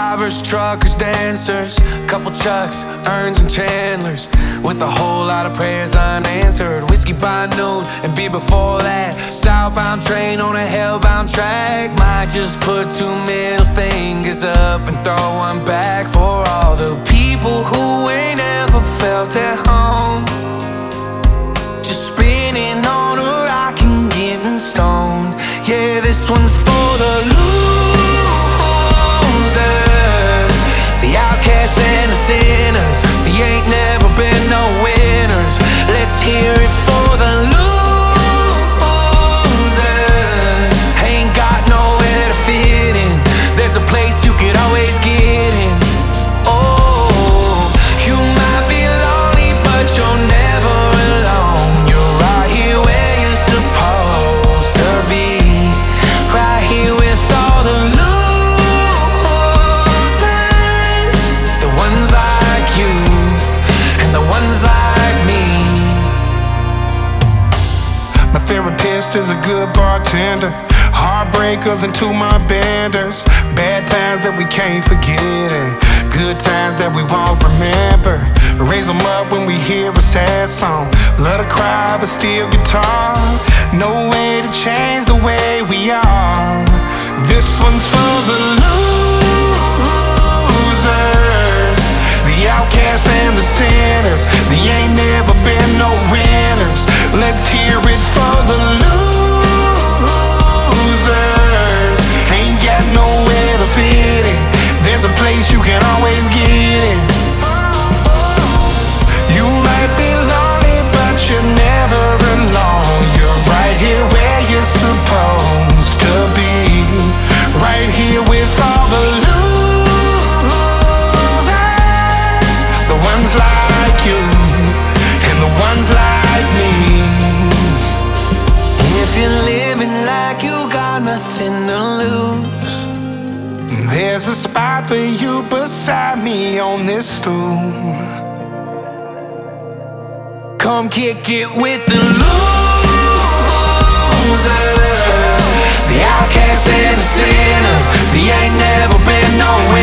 Drivers, truckers, dancers, couple Chucks, Erns and Chandlers, with a whole lot of prayers unanswered. Whiskey by noon and beer before that. Southbound train on a hellbound track. Might just put two middle fingers up and throw one back for all the people who ain't ever felt at home. Just spinning on a rock and getting stoned. Yeah, this one's for the losers, the outcasts and the sinners. They ain't never been no winners. Let's hear it for the losers. Ain't got nowhere to fit in. There's a place you could always get in. Oh, you might be lonely, but you're never alone. You're right here where you're supposed to be, right here with all the losers, the ones like you and the ones like me. My therapist is a good bartender. Heartbreakers and two-my benders. Bad times that we can't forget and good times that we won't remember. Raise them up when we hear a sad song. Love to cry but still guitar. No way to change the way we are. This one's for the losers, the outcasts and the sinners. They ain't never been no winners. Let's hear it for the losers. Ain't got nowhere to fit in. There's a place you can always get in. You might be lonely, but you're never alone. You're right here where you're supposed to be, right here with all the losers, the ones like you and the ones like me. If you're living like you got nothing to lose, There's a spot for you beside me on this stool. come kick it with the losers, the outcasts and the sinners. They ain't never been no winners.